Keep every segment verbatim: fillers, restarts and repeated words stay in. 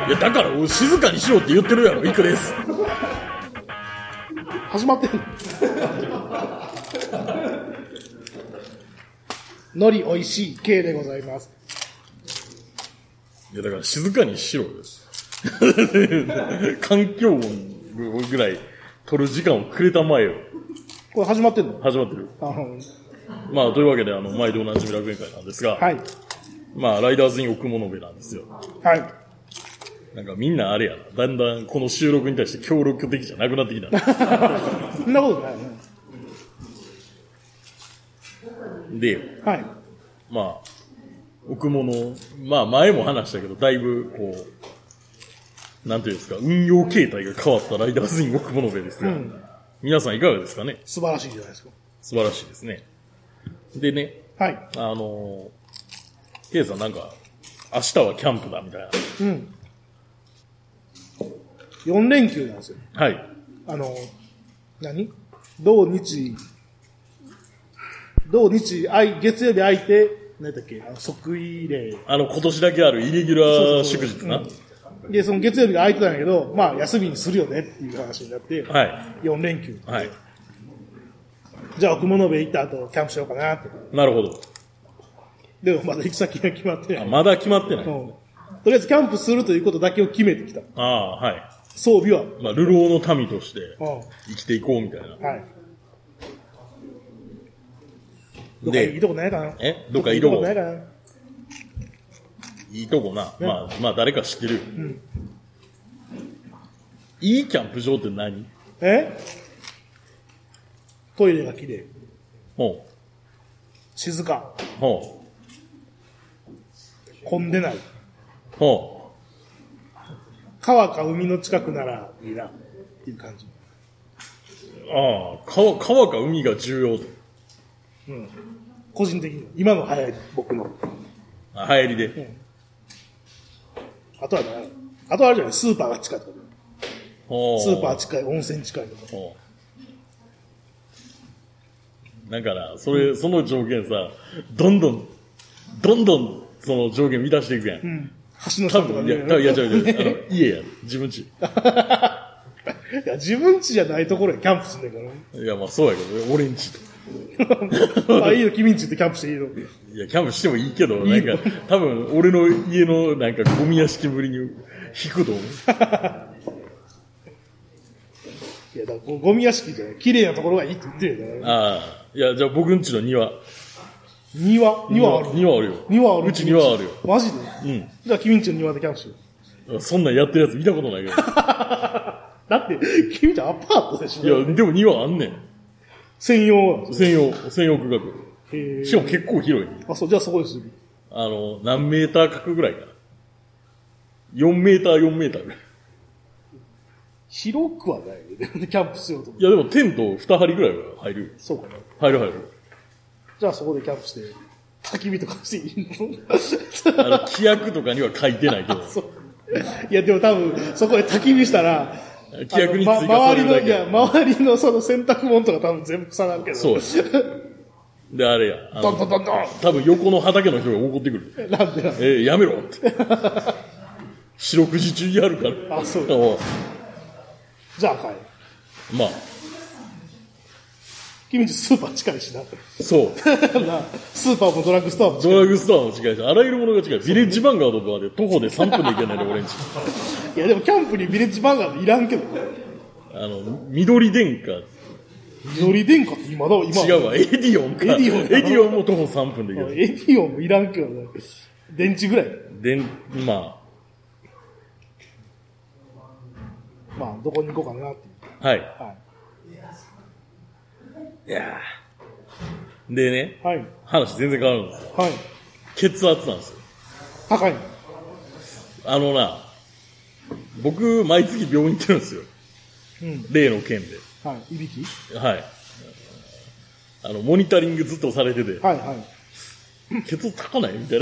いやだから俺静かにしろって言ってるやろ。いくです。 始まってるのりおいしい系でございます。 いやだから静かにしろです環境音ぐらい取る時間をくれたまえよ。 これ始まってるの？ 始まってる。 あ、うん、 まあというわけであの毎度おなじみ楽園会なんですが、 はい、 まあライダーズイン奥物部なんですよ。 はい。 なんかみんなあれやな、だんだんこの収録に対して協力的じゃなくなってきたそんなことないね。 で、 はい、 まあ奥物、まあ前も話したけどだいぶこうなんていうんですか、運用形態が変わったライダーズイン奥物部ですが、うん、皆さんいかがですかね。 素晴らしいじゃないですか。 素晴らしいですね。でね、 はい、 あのケイさんなんか明日はキャンプだみたいな。 うん。よん連休なんですよ。 はい。 あの、何土日、土日、あい月曜日空いて、何だっけ、あの即位例。 あの、今年だけあるイレギュラー祝日な。 うん、で、その月曜日が空いてたんだけど、まあ、休みにするよねっていう話になって、 はい。 よん連休。 はい。 じゃあ、奥物部行った後、キャンプしようかなって。 なるほど。 でも、まだ行き先が決まってない。 あ、まだ決まってない。うん。 とりあえず、キャンプするということだけを決めてきた。 ああ、はい。 装備は。 まあ、流浪の民として生きていこうみたいな。 はい。で、いいとこないかな。 えどっかいいとこないかな。 いいとこな。ね、まあ、まあ、誰か知ってるよ。うん。いいキャンプ場って何？ えトイレが綺麗。 ほう。 静か。 ほう。混んでない。 ほう。 川か海の近くならいいなっていう感じ。 ああ、川、川か海が重要。 うん。個人的に。今の流行り、僕の。 あ、流行りで。うん。 あとはね、あとはあるじゃない、スーパーが近いとか。スーパー近い、温泉近いとか。 だから、それ、うん、その条件さ、どんどん、どんどん、その条件満たしていくやん。うん。橋の下とかね。いや、いや、違う違う。あの、家や、自分家。いや、自分家じゃないところへキャンプすんねんから。 いや、まあそうやけど、俺ん家と。 あ、いいの、君んちってキャンプしていいの。 いや、キャンプしてもいいけど、いいなんか、多分、俺の家のなんかゴミ屋敷ぶりに引くと思う。 いや、だからゴミ屋敷じゃない。綺麗なところがいいって言ってるよね。 ああ。いや、じゃあ僕ん家の庭。 庭庭ある庭あるよ。 庭ある。 うち庭あるよ。 マジで？ うん。 じゃあ君んちの庭でキャンプしよう。そんなんやってるやつ見たことないけど。 だって、君ちゃんアパートでしょ？ いや、でも庭あんねん。 専用専用、専用区画。 へえ。 しかも結構広い。 あ、そう、じゃあそこでする。 あの、何メーター角ぐらいかな。よんメーター、よんメーターぐらい。 広くはないよね。キャンプしようと思って。いや、でもテントに針ぐらいは入る。 そうかな。 入る入る。 じゃあそこでキャンプして、焚き火とかしていいの？あの、規約とかには書いてないけど。 そう。いや、でも多分、そこで焚き火したら、 規約に追加されるだけ、 ま、周りの、いや、周りのその洗濯物とか多分全部腐らんけど。 そう。で、あれや。 ドンドンドンドン多分横の畑の人が怒ってくる。 なんでえー、やめろって。四六時中やるから。 あ、そう。じゃあ帰る。 まあ。 君んちスーパー近いしな。 そう。 スーパーもドラッグストアも近い。ドラッグストアも近いし、あらゆるものが近い。ビレッジヴァンガードとかで徒歩でさんぷんで行けないで、俺んち。 いや、でもキャンプにビレッジヴァンガードいらんけど。 あの、緑電化。 緑電化って今だ、今。 違うわ、エディオンか。エディオン。エディオンも徒歩さんぷんで行ける。 エディオンもいらんけどね。電池ぐらい。 電、まあ。 まあ、どこに行こうかなっていう。 はい。はい。いやー。でね。 はい。 話全然変わるんですよ。 はい。 血圧なんですよ。 高い。 あのな、僕、毎月病院行ってるんですよ。うん。例の件で。 はい。いびき？ はい。あの、モニタリングずっとされてて。 はいはい。 血圧高ないみたいな。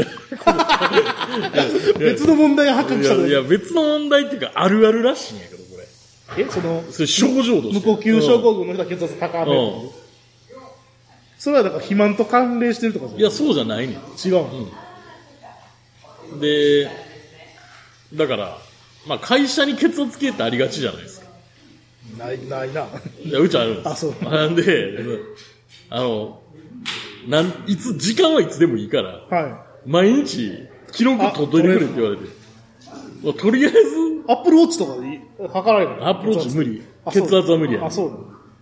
別の問題が発覚したのいや、いや、別の問題っていうか、あるあるらしいんやけど、これ。 え、その、 それ症状として。 無呼吸症候群の人は血圧高め、うん。それはだから肥満と関連してるとかじゃない？ いや、そうじゃないねん。 違う、 うん。で、だから、 まあ会社に血圧計ってありがちじゃないですか。 ない、ないな。 いや、うちあるんです。 あ、そう。 なんで、あの、なん、いつ、時間はいつでもいいから、 は毎日、記録取っといてくれって言われて。まあ、とりあえず、 い。アップルウォッチとかでいい測られるの？ アップルウォッチ無理。血圧は無理や、ね。 あ、そう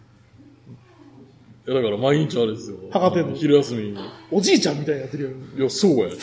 いや、だから毎日あれですよ。 測ってんの？ 昼休みに。 おじいちゃんみたいにやってるよ。 いや、そうや。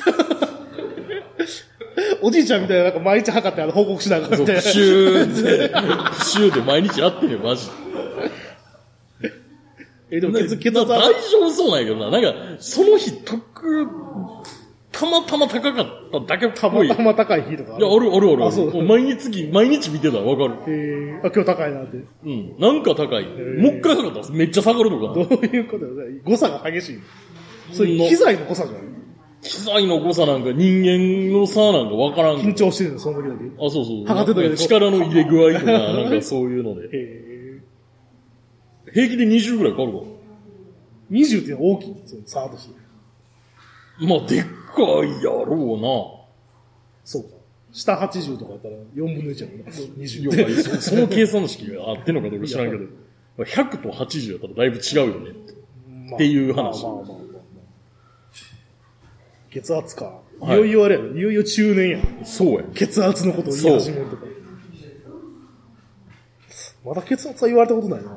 おじいちゃんみたいな、なんか毎日測ってあの報告しながらみたいな。 プシューで、プシューで毎日やってんよ、マジで。 え、でも血血圧大丈夫そうなんやけどな。なんか、その日、特、たまたま高かっただけったぽい。 またま高い日とかある。 いや、あるあるある。 あ、そう。 もう毎日、毎日見てたらわかる。 えー、あ、今日高いなって。 うん。なんか高い。もう一回高かった。めっちゃ下がるのかな。 どういうことだよね。誤差が激しい。それ、機材の誤差じゃない？ 機材の誤差なんか人間の差なんかわからんけど。 緊張してるの、その時だけ。 あ、そうそう。 測ってたけど力の入れ具合とか、なんかそういうので。 え平気でにじゅうぐらいかかるわ。 ー、にじゅうって大きい。その差として。 まあ、でっかいやろそうか。下はちじゅうとかやったらよんぶんのいちやもんね。にじゅううな。いや、そその計算式があってんのかどうか知らんけど、ひゃくとはちじゅうやったらだいぶ違うよね。 まあっていう話まあまあまあまあまあ。血圧か。いはいよいよあれやろ。いよいよ中年やん。 そうや。 血圧のことを言い始めるとか。まだ血圧は言われたことないな。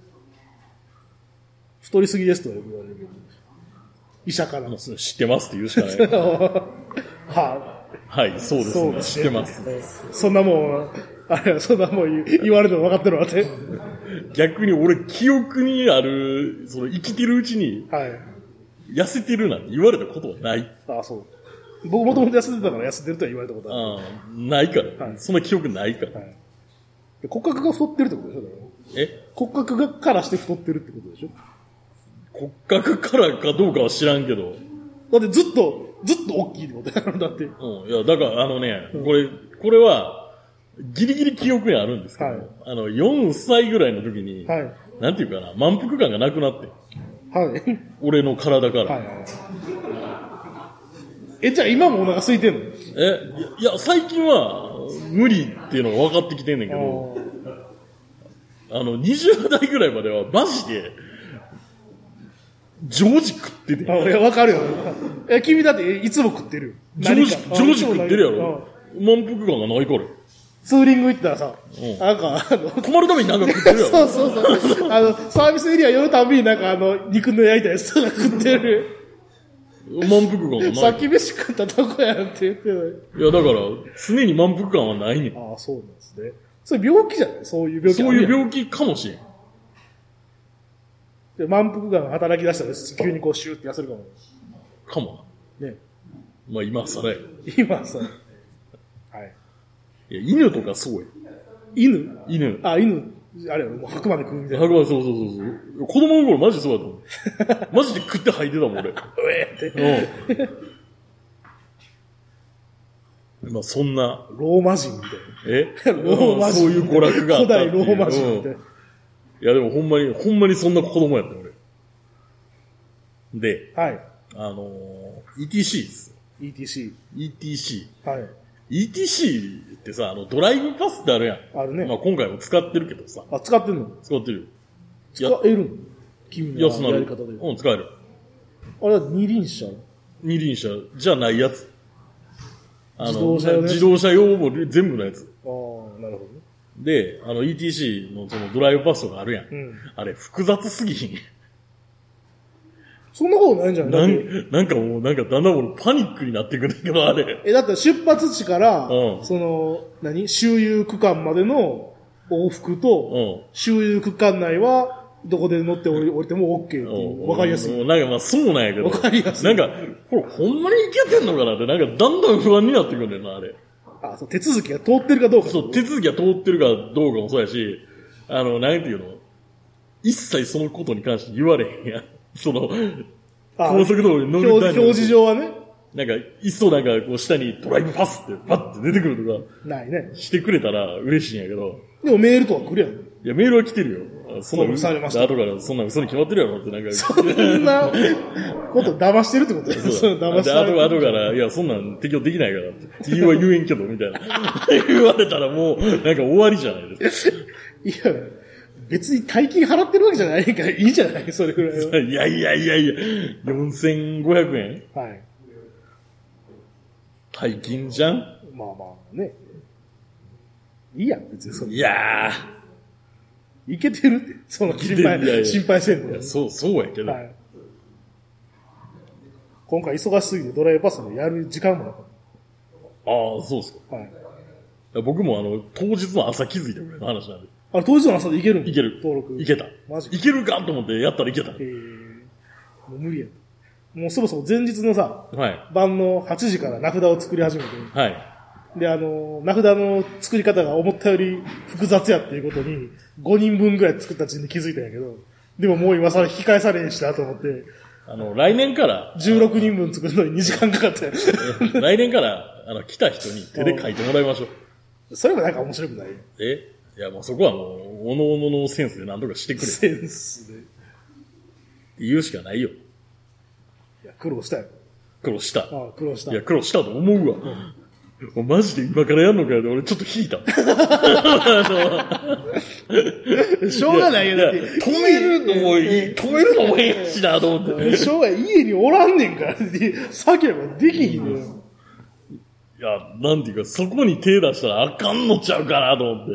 太りすぎですとはよく言われるけど。医者から。 知ってますって言うしかない。 ははい、そうですね。 そうですね知ってます。 そんなもん、あれそんなもん言言われても分かってるわって。 逆に俺、記憶にある、その生きてるうちに、 はい。 痩せてるなんて言われたことはない。 ああ、そう。僕もともと痩せてたから痩せてるとは言われたことある。 ああ、ないから、 はいそんな記憶ないから。 はい。で骨格が太ってるってことでしょだからえ骨格がからして太ってるってことでしょ骨格からかどうかは知らんけど。 だってずっと、ずっと大きいってことだから、だって。 うん。いや、だからあのね、これ、これは、ギリギリ記憶にあるんですけど、 はいあの、よんさいぐらいの時に、 はい。 なんていうかな、満腹感がなくなって、 はい。 俺の体から。 はい。え、じゃあ今もお腹空いてんのえ、いや、最近は、無理っていうのが分かってきてんねんけど、あの、にじゅう代ぐらいまでは、マジで、常時食ってて。 あ、いや、わかるよ。え、君だっていつも食ってるよ。 常時、 何か常時食ってるやあろ。満腹感がないから。 ツーリング行ったらさ、 うんなんか、あの、 困るためになんか食ってるやろ。 そうそうそう。あの、サービスエリア寄るたびになんかあの、肉の焼いたやつとか食ってる。 満腹感がない。 さっき飯食ったとこやんって言ってない。 いや、だから、常に満腹感はないねん。 ああ、そうなんですね。それ病気じゃないそういう病気。 そういう病気かもしれん。 で満腹感が働き出したら急にこうシューって痩せるかも。 かもね。 な。まあ今更や。 今さ、はい。 いや、犬とかそうや。 犬犬。 あ、犬、あれやろ、もう吐くまで食うみたいな。 白馬そうそうそうそう。子供の頃マジそうだと思う。マジで食って吐いてたもん、俺。 うえーって。 うん。まあそんな、 ローマ人みたいな。 えローマ人そういう娯楽があったっていう。 古代ローマ人みたいな。 うんいやでもほんまに、ほんまにそんな子供やった、俺。で、 はい。 あのー、イーティーシー ですよ。 イーティーシイーティーシー。はい。 ー。イーティーシー ってさ、あの、ドライブパスってあるやん。 あるねまあ今回も使ってるけどさ。 あ、使ってんの使ってるよ。 使えるの君の安なる。 やり方で。 うん、使える。 あれは二輪車二輪車じゃないやつ。あの自動車用のやつ自動車用も全部のやつ。 ああ、なるほどね。 で、あの イーティーシー のそのドライブパスとかあるやん。 うんあれ複雑すぎひん。 そんなことないんじゃないなだってんなんかもうなんかだんだん俺パニックになってくるんだけど、あれ。 え、だって出発地から、 うんその、何周遊区間までの往復と、 うん。 周遊区間内は、どこで乗って降り降りても OK っていう。わかりやすい。 うんなんかまあそうなんやけど。 わかりやすいなんか、これほんまにいけてんのかなって、なんかだんだん不安になってくるんだよな、あれ。 あ、そう、手続きが通ってるかどうか。 そう、手続きが通ってるかどうかもそうやし、あの、なんていうの一切そのことに関して言われへんやん。その、 あ高速道路に乗る表ために表示上はね、 なんか、いっそなんかこう下にドライブパスってパッて出てくるとかないね。 してくれたら嬉しいんやけど、 でもメールとか来るやん。 いいや、メールは来てるよ。そんな登録されました後からそんな嘘に決まってるやろってなんか。 そんなこと騙してるってことですそう騙してで、後後から、いや、そんなん適用できないからって。理由は言えんけど、みたいな。言われたらもう、なんか終わりじゃないですか。 いや、別に大金払ってるわけじゃないからいいじゃないそれぐらいは。 いやいやいやいや、よんせんごひゃくえんはい。 大金じゃん。 まあまあね。いいやん、別にそれ。 いやー。いけてるって。その心配、 いやいや心配せんの。 そう、そうやけど。 はい。今回忙しすぎてドライブパスでやる時間もなかっああ、そうっすか。 た。はい。 僕もあの、当日の朝気づいたぐらいの話なんで。 あれ、当日の朝でいけるんいける。 登録。 いけた。 マジいけるかと思ってやったらいけた。 えー、もう無理や。もうそもそも前日のさ、 はい。 晩のはちじから名札を作り始めて、 はい。 で、あの、名札の作り方が思ったより複雑やっていうことに、ごにんぶんぐらい作った時に気づいたんやけど、でももう今更引き返されんしなと思って、 あの、来年から、 じゅうろくにんぶん作るのににじかんかかったよ。 来年から、あの、来た人に手で書いてもらいましょう。 それもなんか面白くないえいや、もうそこはもう、おのおののセンスで何とかしてくれ。 センスで。 って言うしかないよ。 いや、苦労したよ。 苦労した。 ああ、苦労した。 いや、苦労したと思うわ。もうマジで今からやんのかよって俺ちょっと引いた。 しょうがないよ、だって。 止めるのもいい、止めるのもいいしなと思って。 しょうがない。家におらんねんからって、さければできひんねん。 いや、なんていうか、そこに手出したらあかんのちゃうかなと思って。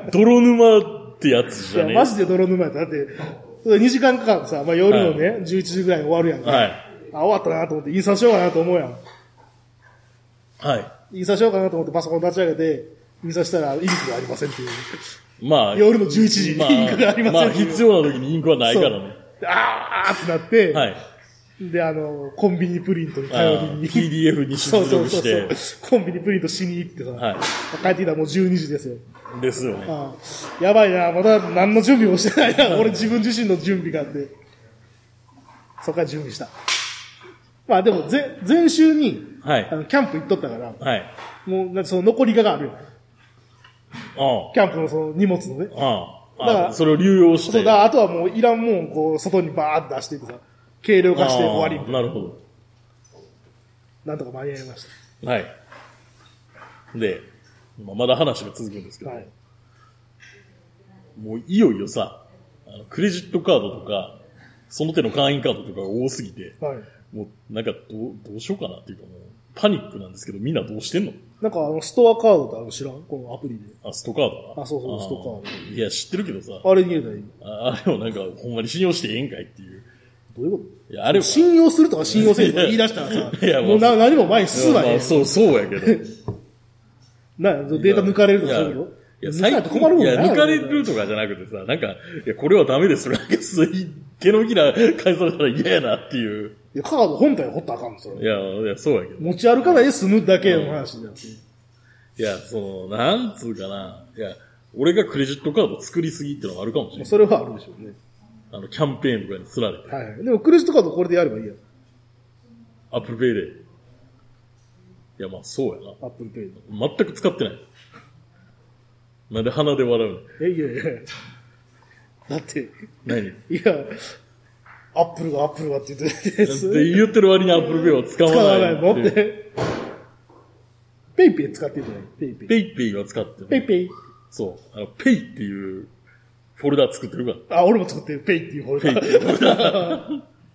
泥沼ってやつじゃねいや、マジで泥沼やった。だって、にじかんかかってさ、まあ、夜のね、はい、じゅういちじぐらいに終わるやんか。 はい。 あ、終わったなと思って、印刷しようかなと思うやん。 はい。 印刷しようかなと思ってパソコン立ち上げて、印刷したらインクがありませんっていう。 まあ。 夜のじゅういちじにインクがありませんっていう。まあ、 まあ、必要な時にインクはないからね。 あーってなって、 はい。 で、あの、コンビニプリントに頼りに。 ピーディーエフ に出力して。 そうそうそう。コンビニプリントしに行ってさ。はい。帰ってきたらもうじゅうにじですよ。 ですよね。 ああやばいな、まだ何の準備もしてないな。俺自分自身の準備があって。そこから準備した。まあでも、前、前週に、はい。あの、キャンプ行っとったから。はい。もう、なんかその残りがあるよ。ああ。キャンプのその荷物のね。ああ。だから、 それを流用して。 そうだ、あとはもういらんもん、こう、外にバーって出していってさ。軽量化して終わりみたいな。 なるほど。 なんとか間に合いました。 はい。で、まだ話が続くんですけど、はい、もういよいよさ、あのクレジットカードとか、その手の会員カードとかが多すぎて、はい、もうなんかどう、どうしようかなっていうかもう、パニックなんですけど、みんなどうしてんの？ なんかあの、ストアカードってある知らん？このアプリで。 あ、ストカードあ、そうそう、ストカード。 いや、知ってるけどさ。 あれに入れたらいい。 ああれをなんか、ほんまに信用してええんかいっていう。 どういうこといや、あれ信用するとか信用せんとか言い出したらさ、いやもうな何も前に進まへん。まあ、 そう、そうやけど。 な、データ抜かれるとかそういうこといや、最近困るもんね。いや、抜かれるとかじゃなくてさ、なんか、いや、これはダメです。なんか、すい、手のひら返されたら嫌やなっていう。 いや、カード本体掘ったらあかんの、それ。 いや、いや、そうやけど。 持ち歩かないで済むだけの話だって。 いや、その、なんつうかな。いや、俺がクレジットカード作りすぎってのがあるかもしれない。 それはあるでしょうね。 あの、キャンペーンとかに釣られて。 はい。でも、クレジットカードこれでやればいいやん。 アップルペイで。いや、まあ、そうやな。 アップルペイで。 全く使ってない。なんで鼻で笑うの？ え、いやいやだって。 何？ いや、アップルがアップルがって言ってる。 って言ってる割にアップルペイは使わない。 使わないのって。ペイペイ使ってるじゃない？ペイペイ。 ペイペイは使ってる。 ペイペイ。 そう。あの、ペイっていうフォルダ作ってるから。 あ、俺も作ってる。ペイっていうフォルダ。ペイっていうフォルダ。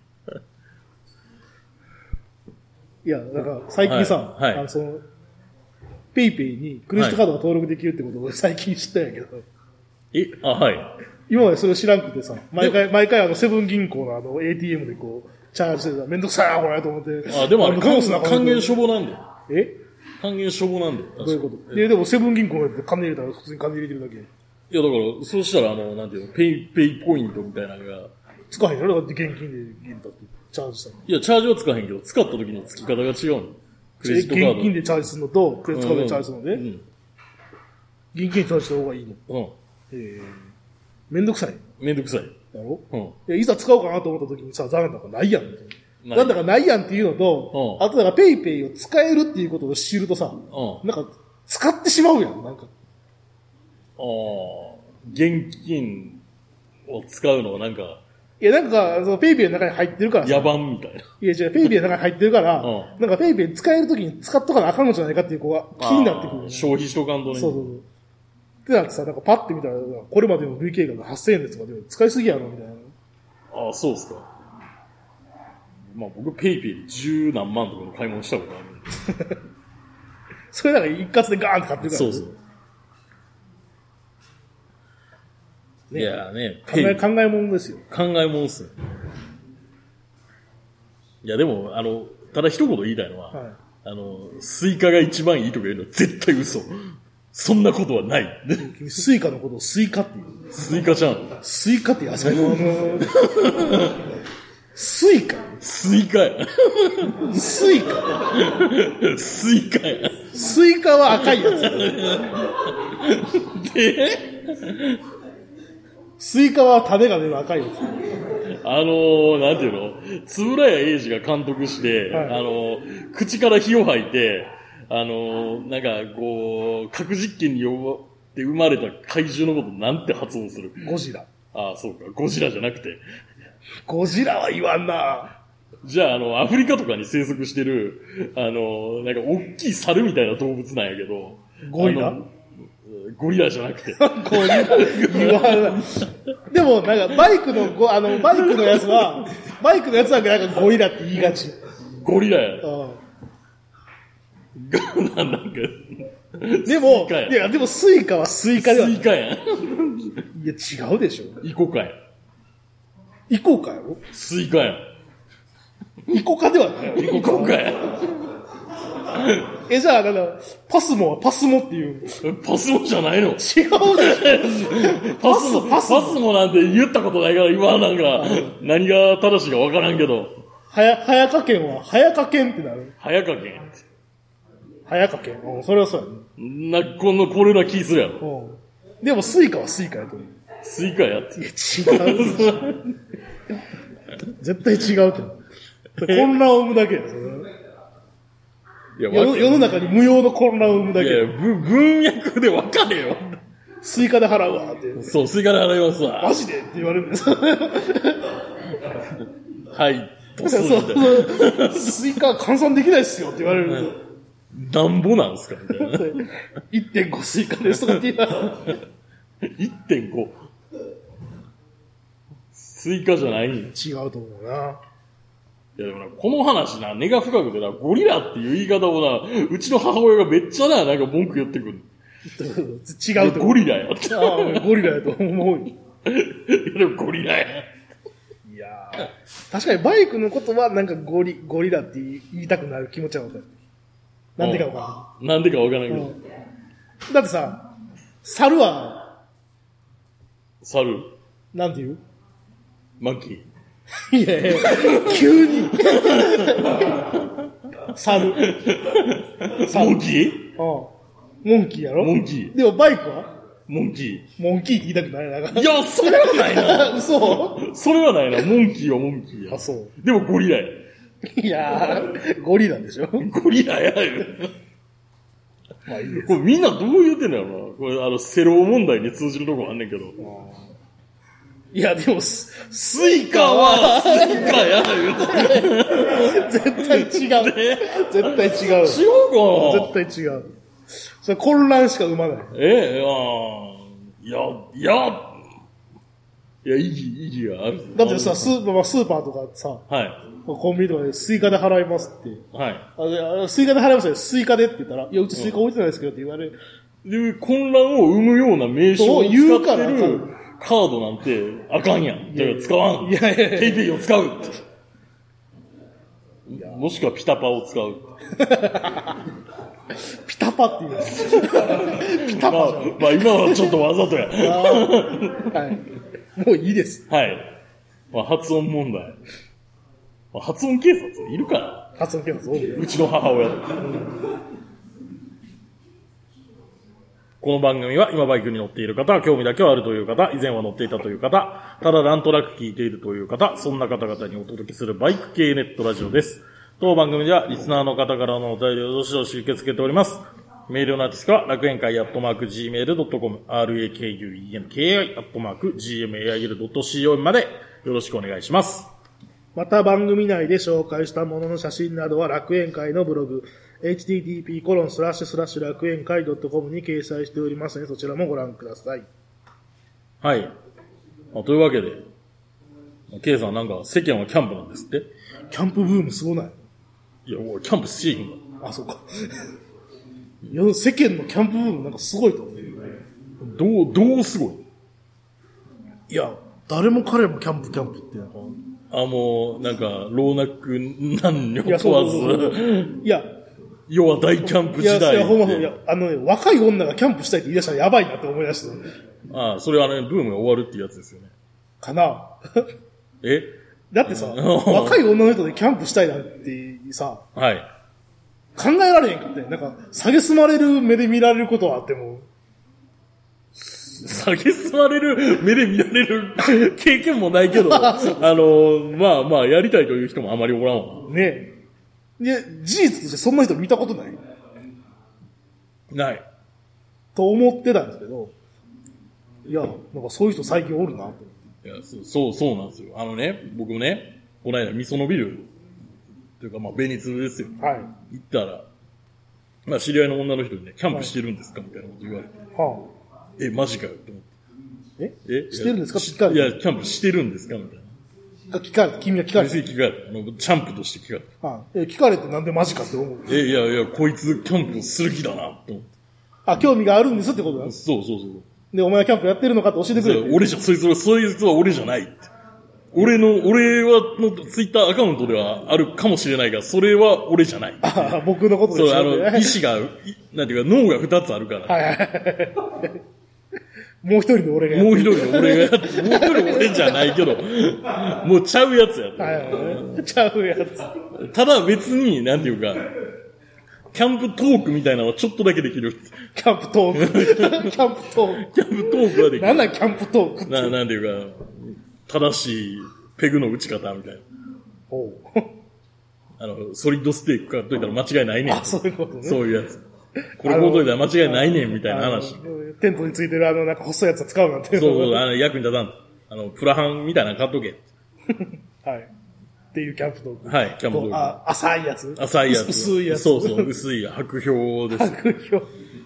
いや、なんか最近さ、はいはい、あのその、ペイペイにクレジットカードが登録できるってことを最近知ったんやけど。 え、あ、はい。 今までそれを知らんくてさ、毎回、毎回あの、セブン銀行のあの、エーティーエム でこう、チャージしてたらめんどくさいな、これ、と思って。 あ、でもあれ、還元処方なんで。 え還元処方なんで。 どういうことで、でもセブン銀行で金入れたら普通に金入れてるだけ。いや、だから、そうしたらあの、なんていうの、ペイペイポイントみたいなのが。 使えへんよ。だって現金で入れたって、チャージしたの。 いや、チャージは使えへんけど、使った時の付き方が違うの。 クレジットカード。現金でチャージするのと、クレジットカードでチャージするのね。うんうん、現金でチャージした方がいいの。うん。えー、めんどくさい。 めんどくさい。 だろうん。いや、いざ使おうかなと思った時にさ、残念だからないやん。なんだかないやんっていうのと、うん、あとだからペイペイを使えるっていうことを知るとさ、うん、なんか、使ってしまうやん、なんか。 ああ。 現金を使うのはなんか、 いや、なんか、そのペイペイの中に入ってるからさ。野蛮みたいな。 いや、違う、ペイペイの中に入ってるから、うん、なんかペイペイ使えるときに使っとかなあかんのじゃないかっていう子が気になってくる、ね。 消費しとかんとね。 そうそうそう。ってなってさ、なんかパッて見たら、これまでの累計額はっせんえんですとかで使いすぎやろ、みたいな。 ああ、そうっすか。まあ僕、ペイペイで十何万とかの買い物したことあるんで。 それなんか一括でガーンって買ってるから、ね。 そうそう。 ね、 いやね、 考え、考えもんですよ。 考えもんっすよ。いやでも、あの、ただ一言言いたいのは、はい、あの、スイカが一番いいとか言うのは絶対嘘。そんなことはない。 スイカのことをスイカって言う。 スイカちゃん。 スイカって野菜のあの、スイカスイカや。 スイカスイカや。 スイカは赤いやつ。 でスイカは種が出る赤いやつ。 あのー、なんていうの円谷英二が監督して、はい、あのー、口から火を吐いて、あのー、なんか、こう、核実験によって生まれた怪獣のことなんて発音する？ ゴジラ。 ああ、そうか。ゴジラじゃなくて。 ゴジラは言わんな。 じゃあ、あの、アフリカとかに生息してる、あの、なんか、大きい猿みたいな動物なんやけど。 ゴリラ？ ゴリラじゃなくて。 ゴリラ言わない。でも、なんか、バイクの、あの、バイクのやつは、バイクのやつはなんかゴリラって言いがち。 ゴリラや。 うん。 なんか。 でも、いや、でもスイカはスイカではスイカやん。いや、違うでしょ。 イコカや。 イコカやろ？ スイカや。 イコカではないよ。 イコカや。 え、じゃあ、なんだ、パスモはパスモっていう。 パスモじゃないの？違うでしょ。パスモ、パスモなんて言ったことないから、今なんか、何が正しいかわからんけど。 はや、はやか県は、はやか県ってなる？ はやか県。 はやか県。うん、それはそうやね。な、この、これな気するやろ。 うん。でも、スイカはスイカやと思う。 スイカやって。 いや、違う。絶対違うけど。混乱を生むだけや、それ。いや、世, 世の中に無用の混乱を生むだけ。いや、 文脈で分かれよ。 スイカで払うわって。 そう、スイカで払いますわ。 マジでって言われるんです。 はい、 そうそうそう。スイカ換算できないっすよって言われる。 なんぼなんすかみたいな。 いってんご スイカですとかって言われる。 いってんご スイカじゃない？ 違うと思うな。 いやでもな、この話な、根が深くてな、ゴリラっていう言い方をな、うちの母親がめっちゃな、なんか文句言ってくる。 違うと思う。 ゴリラやって。 ああ、ゴリラやと思うよ。 いやでもゴリラや。 いやー、確かにバイクのことはなんかゴリ、ゴリラって言いたくなる気持ちはわかる。なんでかわかんない。なんでかわからんけど。 だってさ、猿は、 猿なんて言う？ マンキー。 いやいや、急に。猿。 モンキー？ ああ。モンキーやろ？ モンキー。 でもバイクは？ モンキー。モンキーって言いたくないなんか。 いや、それはないな。 嘘？ それはないな。モンキーはモンキーや。 あ、そう。 でもゴリラや。 いやー、ゴリラでしょ？ ゴリラやよ。 まあいいです。 これみんなどう言うてんのやろな。これあの、セロー問題に通じるとこあんねんけど。 いや、でも、ススイカは、スイカや、 言うて。絶対違う。絶対違う。 違うかな？絶対違う。それ混乱しか生まない。 ええ、いや、いや、いや、意義、意義がある。 だってさ、スーパー、スーパーとかさ、 はい。 コンビニとかでスイカで払いますって。 はい。 あスイカで払いますよ。スイカでって言ったら、いや、うちスイカ置いてないですけどって言われる。 で、混乱を生むような名称を使ってるカードなんてあかんやん。だから使わん。 いやいやいや。 ペイペイを使うって。もしくはピタパを使う。 ピタパって言う。ピタパ。 まあ、まあ今はちょっとわざとや。 はい。もういいです。 はい。まあ発音問題。まあ、発音警察いるから。 発音警察多い。 うちの母親。この番組は今バイクに乗っている方、興味だけはあるという方、以前は乗っていたという方、ただなんとなく聞いているという方、そんな方々にお届けするバイク系ネットラジオです。当番組ではリスナーの方からのお便りをどしどし受け付けております。 メールのアドレスは、楽園会アットマーク ジーメールドットコム、ラクエンカイアットマーク ジーエムエーアイエルドットコム までよろしくお願いします。 また番組内で紹介したものの写真などは楽園会のブログ、エイチティーティーピーコロンスラッシュスラッシュ楽園会ドットコム に掲載しておりますので、そちらもご覧ください。 はい。あ、というわけで、K さんなんか世間はキャンプなんですって？ キャンプブームすごない？ いや、俺キャンプしてへんわ。あ、そうか。いや、世間のキャンプブームなんかすごいと思う。 どう、どうすごい？ いや、誰も彼もキャンプキャンプってなんか。 あ、もう、なんか、老若男女問わず。 いや、 要は大キャンプ時代。 いや、ほんまほんま、いや、あのね、若い女がキャンプしたいって言い出したらやばいなって思い出して。 ああ、それはね、ブームが終わるっていうやつですよね。 かなえだってさ、若い女の人でキャンプしたいなんてさ、 はい。 考えられへんかって、なんか、蔑まれる目で見られることはあっても、 蔑まれる目で見られる経験もないけど、あの、まあまあ、やりたいという人もあまりおらんわ。 ねえ。で、事実としてそんな人見たことないない。 と思ってたんですけど、いや、なんかそういう人最近おるなと。 いや、そう、そう、そうなんですよ。あのね、僕もね、この間、みそのビル、というかまあ、紅鶴ですよ。 はい。 行ったら、まあ、知り合いの女の人にね、キャンプしてるんですかみたいなこと言われて。はあ。え、マジかよって思って。 ええしてるんですか聞かれて。いや、キャンプしてるんですかみたいな。 聞かれて、君は聞かれて。 別に聞かれて。あの、チャンプとして聞かれて。 はあ、え、聞かれてなんでマジかって思う。 え、いやいや、こいつキャンプする気だな、って思って。 あ、興味があるんですってことだ。 そうそうそう。 で、お前はキャンプやってるのかって教えてくれて。 俺じゃ、そいつは、そいつは俺じゃないって。俺の、俺は、のツイッターアカウントではあるかもしれないが、それは俺じゃない。 ああ、僕のことですよね。そう、あの、意志が、なんていうか、脳が二つあるから。 はいはいはい。もう一人の俺がやもう一人の俺がやって、もう一人の俺じゃないけど、もうちゃうやつやった。 はいはい。ちゃうやつ。 ただ別に、なんていうか、キャンプトークみたいなのはちょっとだけできる。 キャンプトーク。キャンプトーク。 キャンプトークはできる。 なんなんキャンプトークって。 な、なんていうか、正しいペグの打ち方みたいな。 おう。 あの、ソリッドステーク買っといたら間違いないねん。 あ、そういうことね。 そういうやつ。これ買うといたら間違いないねんみたいな話。 テントについてるあの、なんか細いやつは使うなんて。 そうそう、あの、役に立たん。あの、プラハンみたいなの買っとけ。 はい。っていうキャンプトーク。 はい、キャンプトーク。 あ、浅いやつ浅いやつ。 薄いやつ。 そうそう、薄い白氷です。 白氷。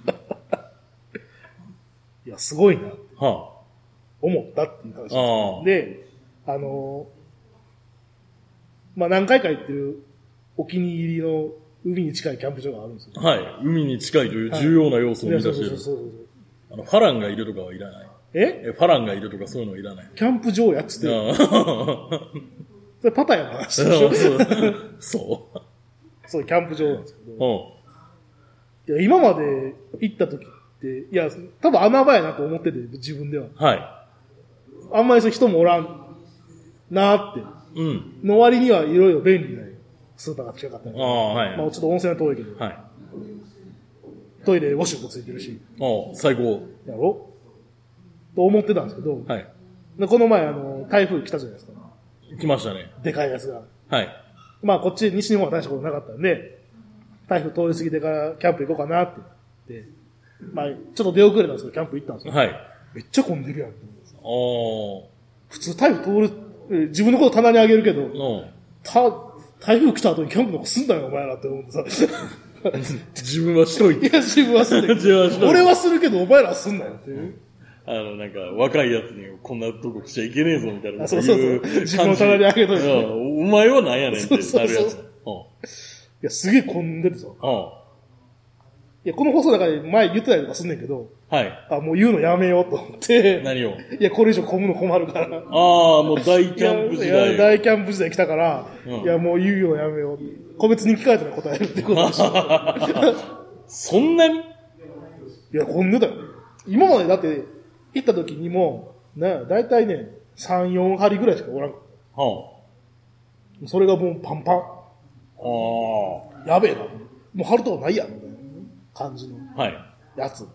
いや、すごいな。 はあ。 思ったっていう話で。で、あのー、まあ、何回か行ってるお気に入りの海に近いキャンプ場があるんですよ。 はい。海に近いという重要な要素を満たしている。そうそうそうそう。あの、ファランがいるとかはいらない。 ええ、ファランがいるとかそういうのはいらない。 キャンプ場やっつって。それパタヤの話でしょそう。 そう、キャンプ場なんですけど。 うん。 いや、今まで行った時って、いや、多分穴場やなと思ってて、自分では。 はい。 あんまりそういう人もおらんなーって。 うん。 の割にはいろいろ便利なスーパーが近かったり。 ああ、はい。 まあちょっと温泉は遠いけど。 はい。 トイレウォシュもついてるし。 ああ、最高。 やろと思ってたんですけど。 はい。 でこの前あの、台風来たじゃないですか。 来ましたね。 でかいやつが。 はい。 まあこっち西日本は大したことなかったんで、台風通り過ぎてからキャンプ行こうかなって言って、まあちょっと出遅れたんですけど、キャンプ行ったんですよ。 はい。 めっちゃ混んでるやんって思うんです。 ああ。 普通台風通る、自分のこと棚にあげるけど、うん、た台風来た後にキャンプの子すんだよお前らって思ってさ。 自分はしといて。 いや、自分はする。俺はするけどお前らはすんなよっていう。 あの、なんか、若いやつにこんなとこ来ちゃいけねえぞみたいな。 そうそうそう。自分の棚にあげといて。 お前はなんやねんってなるやつ。そうそうそう。 いや、すげえ混んでるぞ。 ああ。 いや、この放送だから前言ってたりとかすんねんけど、 はい。 あ、もう言うのやめようと思って。 何を？ いや、これ以上混むの困るから。 ああ、もう大キャンプ時代。 いや、大キャンプ時代来たから、うん、いや、もう言うのやめよう。個別に聞かれたら答えるってことでしょ。 そんなに？ いや、混んでたよ。今までだって、行った時にも、ね、だいたいね、さん、よん針ぐらいしかおらん。はあ、それがもうパンパン。ああ。やべえな。もう貼るとこないやん、みたいな感じの。はい。やつ。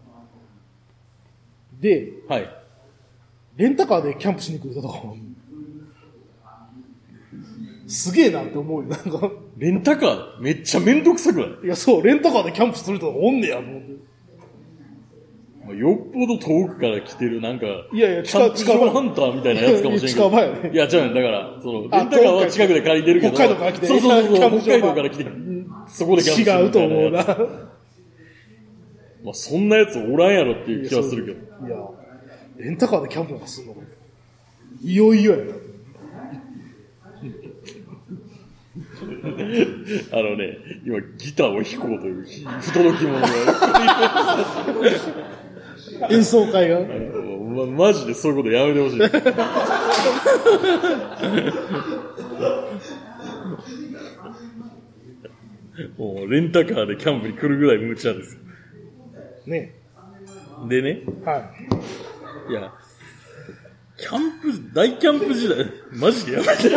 で、はい。レンタカーでキャンプしに来る人とか、すげえなって思うよ、なんか。 レンタカーめっちゃめんどくさくない？ いや、そう、レンタカーでキャンプする人がおんねや、と思って。 よっぽど遠くから来てる、なんか、 いやいや、 近くのハンターみたいなやつかもしれんけど。 近場よね。 いや、違うね。だから、その、レンタカーは近くで借りてるけど。 北海道から来てそうそうそう、北海道から来て、そこでキャンプしてる。 違うと思うな。 まあ、そんなやつおらんやろっていう気はするけど。 いや、レンタカーでキャンプなんかすんのか。いよいよやな。 あのね、今ギターを弾こうという不届き者が演奏会がま、マジでそういうことやめてほしい。もうレンタカーでキャンプに来るぐらい無茶ですよ。 ね。 でね。 はい。 いや、キャンプ、大キャンプ時代、マジでやめて。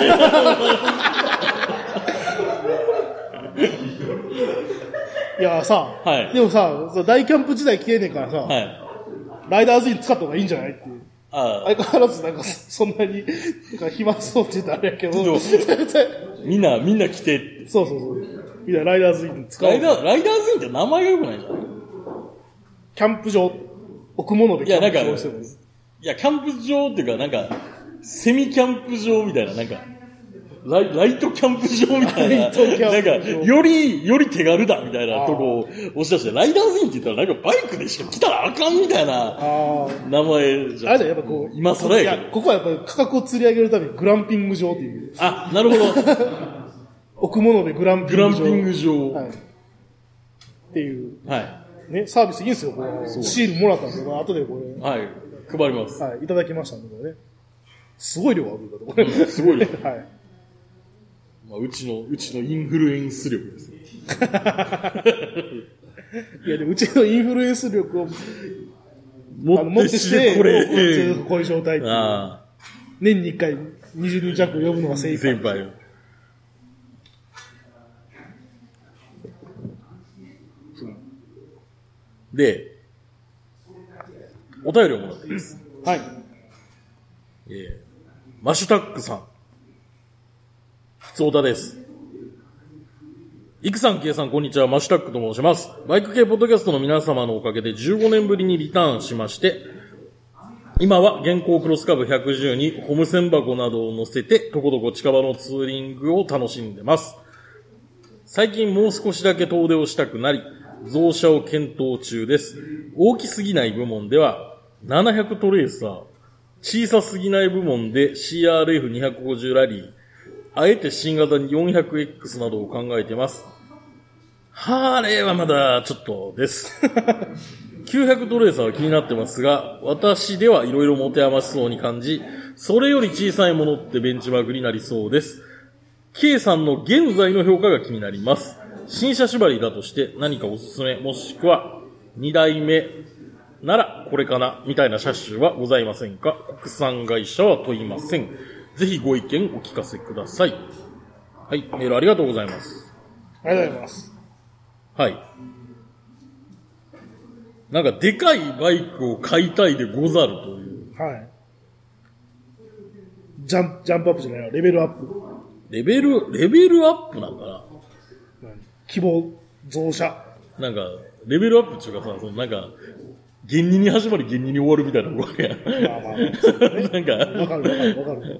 いやさ、はい、でもさ、大キャンプ時代来てんねんからさ、はい、ライダーズイン使った方がいいんじゃないっていう。ああ相変わらずなんかそんなに、なんか暇そうって言ったらあれやけど、 みんな、みんな来てって。 そうそうそう。みんなライダーズイン使う。 ライダー、ライダーズインって名前が良くないじゃん。 キャンプ場、置くものでキャンプ場してるんです。 いや、キャンプ場っていうか、なんか、セミキャンプ場みたいな、なんか、ライ, ライトキャンプ場みたいな、なんか、より、より手軽だみたいなとこを押し出して、ライダーズインって言ったらなんかバイクでしか来たらあかんみたいな名前じゃん。 あれだやっぱこう、 今更やけど。 いや、ここはやっぱり価格を釣り上げるためにグランピング場っていう。 あ、なるほど。 置くものでグランピング場。 グランピング場。 はい。っていう。 はい。 ね、サービスいいんですよ、これ。シールもらったんですよ、後でこれ。 はい。配ります。 はい、いただきましたんで、これね。すごい量あるんだと、これ。 すごい量。 はい。 まあ、うちの、うちのインフルエンス力ですよ。 いや、でもうちのインフルエンス力を持ってして、 これ、こういう状態っていう。あ年にいっかいにじゅうにん弱呼ぶのが精一杯。 先輩よ。で、お便りをもらっています。 はい。 えー、マシュタックさん。ふつおたです。いくさん、けいさん、こんにちは。マシュタックと申します。バイク系ポッドキャストの皆様のおかげでじゅうごねんぶりにリターンしまして、今は現行クロスカブひゃくじゅうにホム線箱などを乗せて、とこどこ近場のツーリングを楽しんでます。最近もう少しだけ遠出をしたくなり、増車を検討中です。大きすぎない部門では、ななひゃくトレーサー、小さすぎない部門で シーアールエフにひゃくごじゅう ラリー、あえて新型 よんひゃくエックス などを考えてます。ハーレーはまだちょっとです。きゅうひゃくトレーサーは気になってますが、私ではいろいろ持て余しそうに感じ、それより小さいものってベンチマークになりそうです。K さんの現在の評価が気になります。新車縛りだとして何かおすすめ、もしくはにだいめならこれかなみたいな車種はございませんか？国産会社は問いません。ぜひご意見お聞かせください。はい、メールありがとうございます。 ありがとうございます。 はい。なんかでかいバイクを買いたいでござるという。 はい。ジャンプ、ジャンプアップじゃないわ、レベルアップ。 レベル、レベルアップなんかな？ 希望増車。 なんか、レベルアップっていうかさ、そのなんか、原二に始まり原二に終わるみたいなのがや。まあまあ、ね、なんか。 わかるわかるわかる。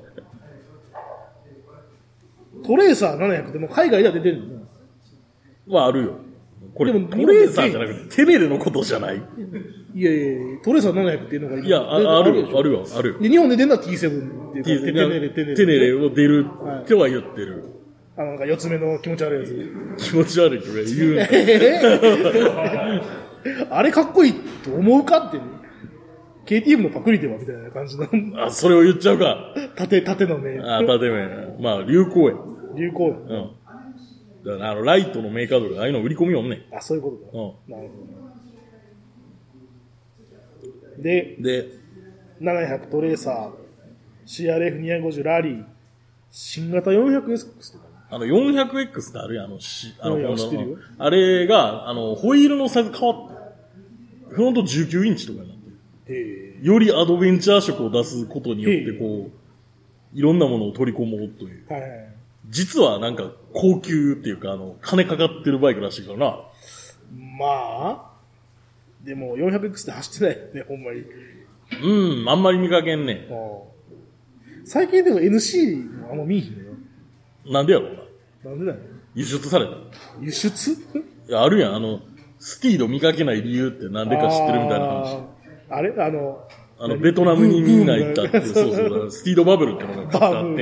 トレーサーななひゃくでも海外では出てるのね。 はあるよ。これ、トレーサーじゃなくて、テネレのことじゃない？ いやいやいや、トレーサーななひゃくっていうのがいい。 いや、あ, あるよ、あるよ、あるよ。 日本で出るのは ティーセブン っていうか、テネレ、テネレ。 テネレを出るっては言ってる。はいあの、なんか四つ目の気持ち悪いやつ。気持ち悪いとか言うんだ。 あれかっこいいと思うかって、ね、ケーティーエム のパクリではみたいな感じの。 あ、それを言っちゃうか。 縦、縦の名。 あ、縦名。まあ、流行や。 流行や。うん。 だから、あの、ライトのメーカーとか、ああいうの売り込みよんねん。あ、そういうことだ。うん。なるほど。で、 で、 ななひゃくトレーサー、シーアールエフにひゃくごじゅう ラリー、新型 よんひゃくエックス とか。 あの、よんひゃくエックス ってあるやん、あの、し、あの、 のあれが、あの、ホイールのサイズ変わった。フロントじゅうきゅうインチとかになってる。よりアドベンチャー色を出すことによって、こう、いろんなものを取り込もうという。 はいはいはい、 実はなんか、高級っていうか、あの、金かかってるバイクらしいからな。 まあ、 でも よんひゃくエックス で走ってないよね、ほんまに。 うん、あんまり見かけんね。 最近でも エヌシー もあんま見えひんよ。 なんでやろうな。なんでだよ。 輸出された。 輸出いや、あるやん、あの、スティード見かけない理由ってなんでか知ってるみたいな話。 あ, あれあの、 あの、ベトナムにみんな行ったっていう、そうそう、スティードバブルってのがかかって。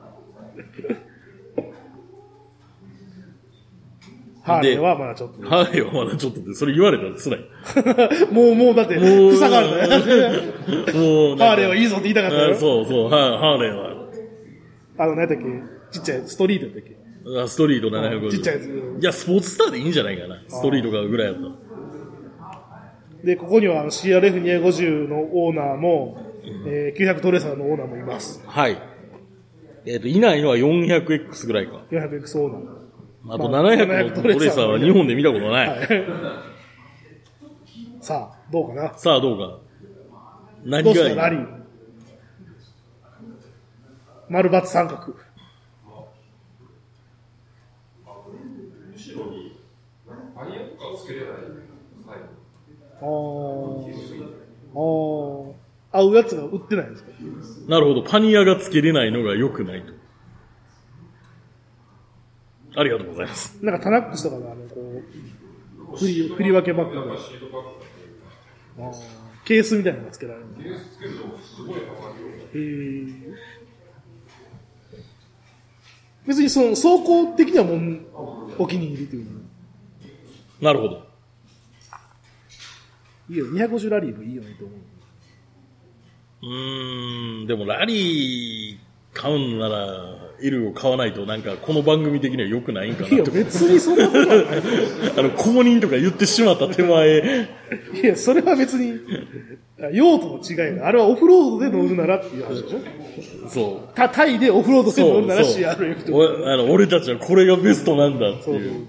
ハーレーはまだちょっと。 ハーレーはまだちょっとで、それ言われたら辛い。 もう、もうだって、草があるんだよ。もう、ハーレーはいいぞって言いたかったよ。 そうそう、ハーレーは。 あの、何だっけちっちゃい、ストリートだっけあストリートななひゃくごじゅう。 ちっちゃいやつ。 いや、スポーツスターでいいんじゃないかな。ストリートがぐらいやったら。 で、ここには シーアールエフにひゃくごじゅう のオーナーも、うんえー、きゅうひゃくトレーサーのオーナーもいます。 はい。えっ、ー、と、いないのは よんひゃくエックス ぐらいか。 よんひゃくエックス オーナー。 あとななひゃくのトレーサーは日本で見たことない。はい、 さあ、どうかな。 さあ、どうか。何がいいどうしたラリー。丸×三角。ああ、合うやつが売ってないんですか。 なるほど。パニアがつけれないのが良くないと。ありがとうございます。 なんかタナックスとかがあのこう振り振り分けバッグがケースみたいなのがつけられる。ケースつけるとすごい幅広い。へえ。別にその走行的にはもうお気に入りという。 なるほど。 いいよ、にひゃくごじゅうラリーもいいよねと思う。 うーん、でもラリー買うんなら L を買わないとなんかこの番組的には良くないんかなって。 いや別にそんなことはない。 あの公認とか言ってしまった手前。 いやそれは別に用途の違いがあれはオフロードで乗るならっていう話でしょ。 そう。 たタイでオフロードで乗るなら シーアールエフ とか。 俺あの俺たちはこれがベストなんだっていう。そうそう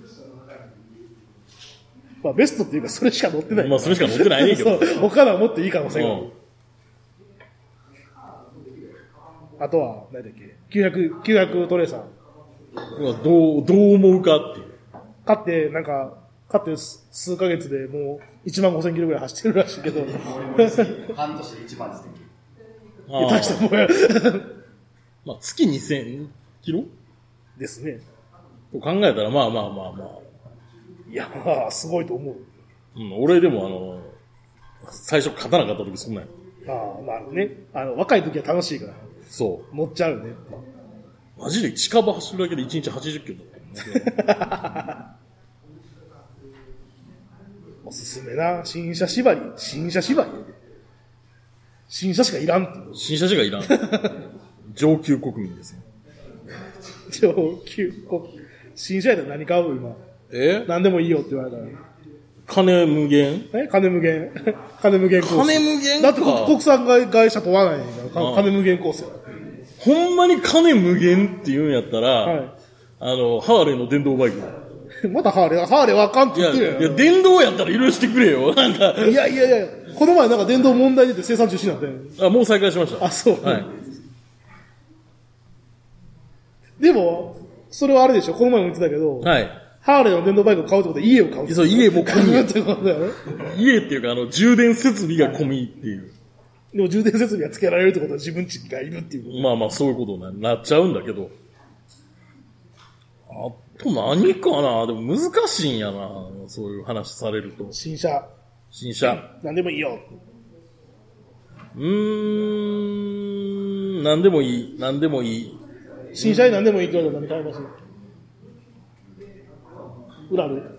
まあベストっていうかそれしか乗ってない。 まあそれしか乗ってないねんけど。 他のはもっといい可能性がある。あとは、何だっけ、きゅうひゃく、きゅうひゃくトレーサー。 どう、どう思うかっていう。 買って、なんか、買って数ヶ月でもういちまんごせんキロぐらい走ってるらしいけど。 半年でいちまんですね。 いや、大したもんや。 まあ、月にせんキロですね。 と考えたら、まあまあまあまあ。 いや、まあ、すごいと思う。 うん、俺でもあの、最初勝たなかった時そんなんや。 ああ、まあね。あの、若い時は楽しいから。 そう。 乗っちゃうね。 マジで近場走るだけでいちにちはちじゅっキロだった。 おすすめな。新車縛り。新車縛り。新車しかいらんっていう。 新車しかいらん。上級国民ですね。 上級国民。新車やったら何買う今。 え何でもいいよって言われたら。 金無限え金無限金無限コース。 金無限だって国産会社問わないんだから。金無限コース。 ほんまに金無限って言うんやったら、はい、あの、ハーレーの電動バイク。 またハーレー、ハーレーはあかんって言ってるやん。 いや、いや、電動やったら許してくれよ。なんか。 いやいやいや、この前なんか電動問題出て生産中止になったよ。 あ、もう再開しました。 あ、そう。 はい。 でも、それはあれでしょ、この前も言ってたけど、 はい。 ハーレーの電動バイクを買うってことで家を買う。 そう、家も込み。 ってことだよね。 家っていうか、あの、充電設備が込みっていう。 でも充電設備が付けられるってことは自分ちがいるっていうこと。 まあまあ、そういうことになっちゃうんだけど。あと何かな、でも難しいんやな、そういう話されると。 新車。 新車。 何でもいいよ。 うーん、何でもいい。何でもいい。 新車に何でもいいって言われたら何買いますウラル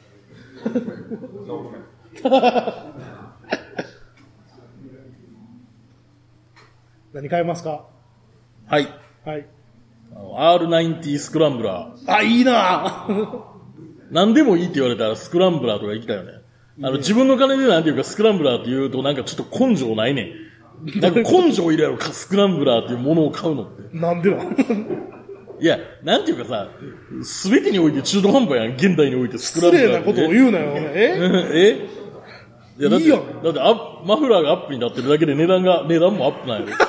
何買いますか。 はい。 はい。 アールナインティー スクランブラー。 あ、いいな何でもいいって言われたらスクランブラーとか行きたいよね。あの、自分の金でなんていうかスクランブラーって言うとなんかちょっと根性ないねん。なんか根性いるやろか、スクランブラーっていうものを買うのって。 なんでなんいや、なんていうかさ、すべてにおいて中途半端やん、現代においてスクランブラー。 失礼なことを言うなよ、ええいや、だって、 いいよだってアマフラーがアップになってるだけで値段が、値段もアップなんやろ。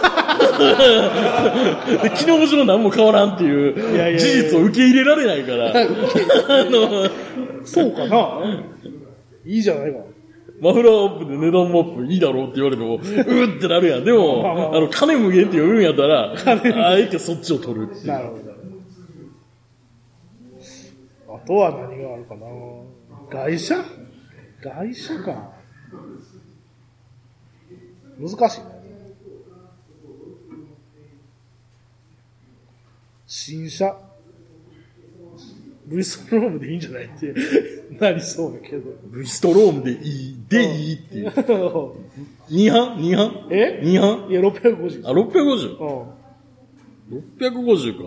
で機能上何も変わらんっていう事実を受け入れられないから。あのそうかな。いいじゃないか。 マフラーアップで値段もアップいいだろうって言われても、うーってなるやん。でも、あの、金無限って言うんやったら、あえてそっちを取るっていう。 なるほど。あとは何があるかな。外車外車か。難しいね。新車。ブイストロームでいいんじゃないってなりそうだけど。 ブイストロームでいい、でいいっていう。にはん ?に 班え ?に 班いや、ろっぴゃくごじゅう。 あ、ろっぴゃくごじゅう。 うん。 ろっぴゃくごじゅうか。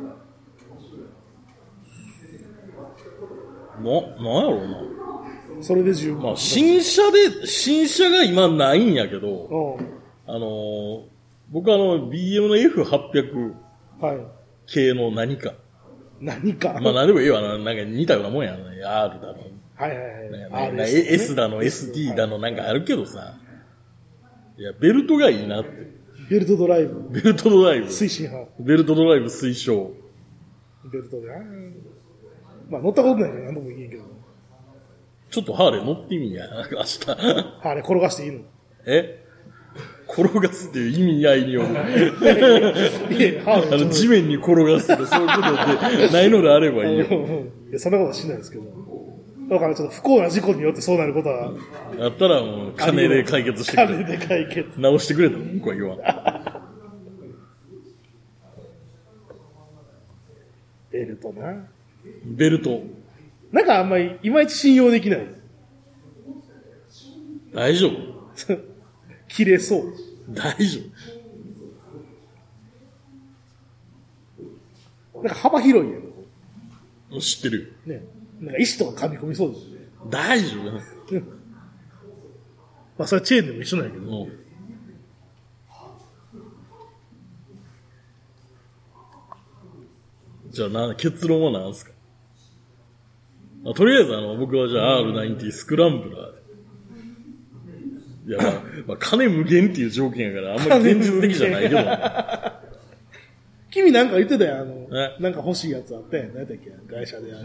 な、なんやろうな。 それで十分。 まあ、新車で、新車が今ないんやけど、 うん。 あのー、僕あの、ビーエム の エフはっぴゃくはい。 系の何か。 何か。 まあ何でもいいわな。なんか似たようなもんやな。R だの。 はいはいはい。 なんか S だの エスティー だのなんかあるけどさ。いや、ベルトがいいなって。 ベルトドライブ。 ベルトドライブ。 推進派。 ベルトドライブ推奨。 ベルトでな。まあ乗ったことないから何とも言えんけど。 ちょっとハーレー乗ってみんや、明日。 ハーレー転がしていいの？ え転がすっていう意味合いによる。あの、地面に転がすとかそういうことってないのであればいいよ。 いや、そんなことはしないですけど。だからちょっと不幸な事故によってそうなることは。 だったらもう、金で解決してくれ。 金で解決。 直してくれと僕は言わん。 ベルトな。 ベルト。 なんかあんまり、いまいち信用できない。 大丈夫切れそう。 大丈夫。なんか幅広いやん。知ってるよ。ね。なんか石とか噛み込みそうですね。 大丈夫まあそれはチェーンでも一緒なんやけど。 うん、じゃあな、結論は何すか？あとりあえずあの、僕はじゃあ アールナインティー スクランブラーで。いや、まあ、まあ、金無限っていう条件やから、あんまり現実的じゃないけど。 君なんか言ってたよ、あの、なんか欲しいやつあったやん。何やったっけ会社であれ。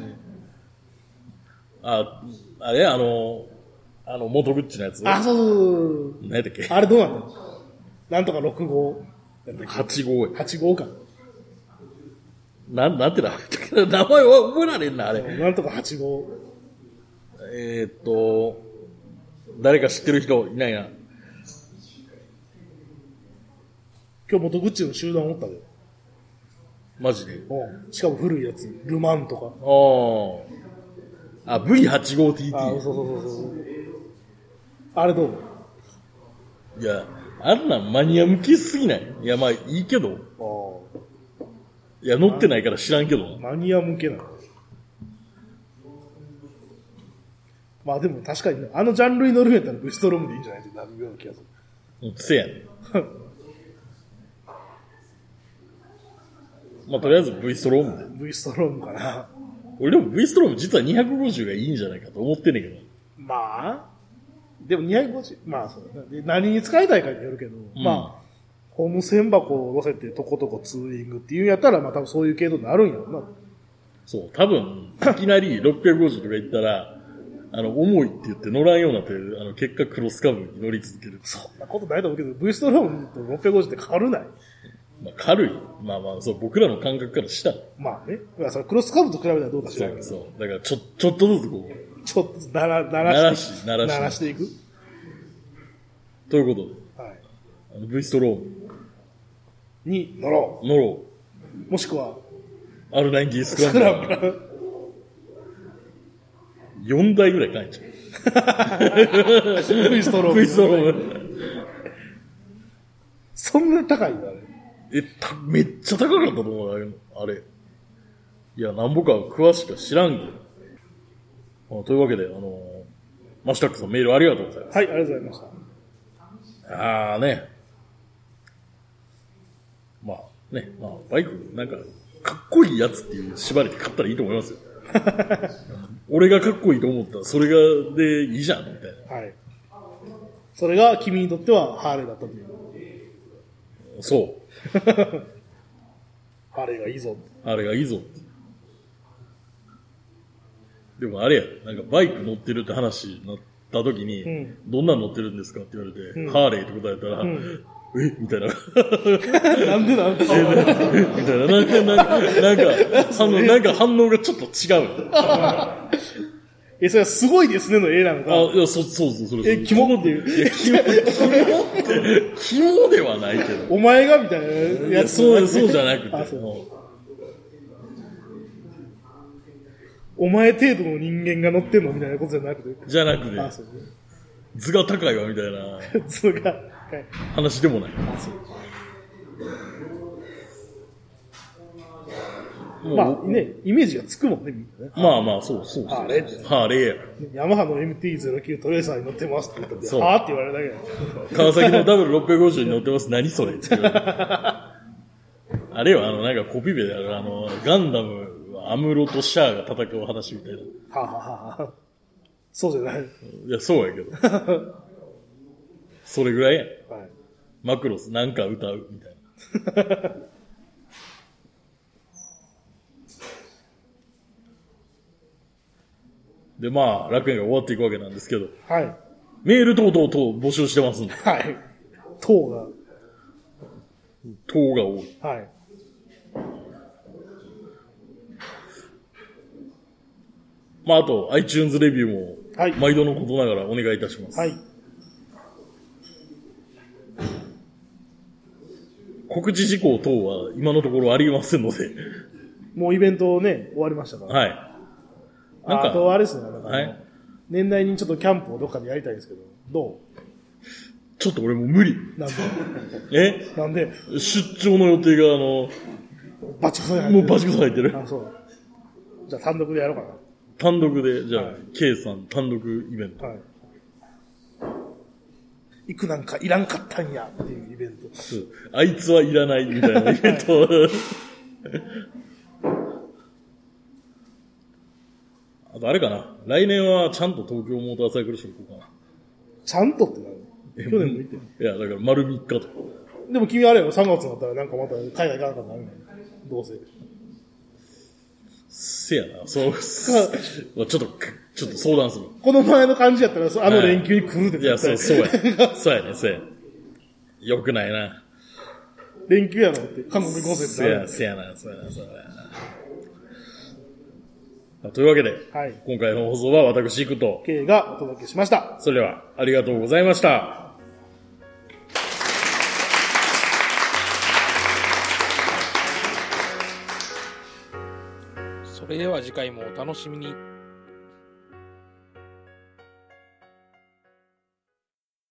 あ、あれあの、あの、元グッチのやつ。 あ、そうそうそう。 何やったっけあれどうなのなんとかろくごう。 はちごうや。はちごうか。 なん、なんてな、名前は覚えられんな、あれ。 なんとかはちごう。 えーっと、誰か知ってる人いないな。 今日元グッチの集団おったで。 マジで。 うん。しかも古いやつ。ルマンとか。 ああ。あ、ブイはちごうティーティー。 あ、そうそうそうそう。あれどう？ いや、あんなんマニア向きすぎない？いや、まあいいけど。いや、乗ってないから知らんけど。 マニア向けなの。まあでも確かにね、あのジャンルに乗るんやったらブストロームでいいんじゃないってなるような気がする。 うん、せやねん。まあとりあえず V ストロームで。 V ストロームかな。 俺でも V ストローム実はにひゃくごじゅうがいいんじゃないかと思ってんねんけど。 まあ、でもにひゃくごじゅう、まあそうだね。で何に使いたいかによるけど、うん、まあ、ホーム線箱を乗せてとことこツーリングっていうんやったら、まあ多分そういう系統になるんやろな。 そう、多分、いきなりろっぴゃくごじゅうとか言ったら、あの、重いって言って乗らんようになって、あの、結果クロスカブに乗り続ける。 そんなことないと思うけど、V ストロームとろっぴゃくごじゅうって軽ない？ まあ、軽い。まあまあ、そう、僕らの感覚からしたら。 まあね。まあ、それクロスカブと比べたらどうかしらそうそう。だから、ちょ、ちょっとずつこう。ちょっとずつ鳴ら、鳴らして、鳴らし、鳴らしていく。 ということで。 はい。 あの、V ストローム。 に乗ろう。乗ろう。もしくは、 アールナインティー スクランブラー。スクランブラー。よんだいぐらい買えんじゃん。 V ストローム。 V ストローム。 そんな高いんだね。 え、た、めっちゃ高かったと思うな、あれ。いや、なんぼか詳しくは知らんけど。あ、というわけで、あのー、マシタックさんメールありがとうございます。 はい、ありがとうございました。 ああね。まあね、まあ、バイク、なんか、かっこいいやつっていう縛りで買ったらいいと思いますよ。俺がかっこいいと思ったら、それが、でいいじゃん、みたいな。 はい。それが君にとってはハーレーだったという。 そう。 ハーレーがいいぞ。 あれがいいぞ。でもあれや、なんかバイク乗ってるって話になった時に、うん、どんなの乗ってるんですかって言われて、うん、ハーレーって答えたら、うん、えみたいな。 なんでなんでみたいな。なんか、なんか、なんか、あの、なんか反応がちょっと違う。 え、それはすごいですねの絵なのか。 あ、いや、そ、そうそう、それ。 え、キモっていう。 いや、キモ、キモって、キモではないけど。 お前がみたいなやつ。 そう、そうじゃなくて。 お前程度の人間が乗ってんのみたいなことじゃなくて。 じゃなくて。あ、そう。図が高いわ、みたいな。 図が高い。 話でもない。 あ、そう。まあね、イメージがつくもんね、みんなね。 まあまあ、そうそうそう。 ハーレーって。 ハーレーや。 ヤマハの エムティーゼロきゅう トレーサーに乗ってますって言ったら、はぁって言われるだけや。川崎の ダブルろっぴゃくごじゅう に乗ってます。何それって言われる。あれよ、あの、なんかコピペである、あの、ガンダム、アムロとシャアが戦う話みたいな。 はぁはぁはぁ。そうじゃない。 いや、そうやけど。それぐらいやん。 はい。 マクロスなんか歌うみたいな。で、まあ、楽園が終わっていくわけなんですけど。 はい。 メール等々々募集してますんで。 はい。等が。 等が多い。 はい。 まあ、あと、iTunes レビューも、 はい。 毎度のことながらお願いいたします。 はい。 告知事項等は今のところありませんので。 もうイベントね、終わりましたから。 はい。 なんかあとあれですね、なんか、 はい、 年内にちょっとキャンプをどっかでやりたいんですけど、どう？ ちょっと俺もう無理。 なんで？ え？ なんで？ 出張の予定があの、 バチクソに入ってる。 もうバチクソ入ってる。 あ、そう。じゃあ単独でやろうかな。 単独で、じゃあ、はい、K さん単独イベント。はい。 行くなんかいらんかったんやっていうイベント。 あいつはいらないみたいなイベント。はい、あとあれかな。来年はちゃんと東京モーターサイクルショー行こうかな。 ちゃんとって何？去年も行ってる。 いや、だから丸みっかと。 でも君あれよ、さんがつになったらなんかまた海外行かなかったらなるね。どうせ。 せやな。そう、ちょっと、ちょっと相談する。 この前の感じやったら、あの連休に来るって、 はい、いや、そう、そうや。そうやね、そうや。よくないな。 連休やろって、韓国行こうぜってなる。 せや、せやな、そうやな、そうやな。というわけで、はい、今回の放送は私、イクと K がお届けしました。 それでは、ありがとうございました。 それでは次回もお楽しみに。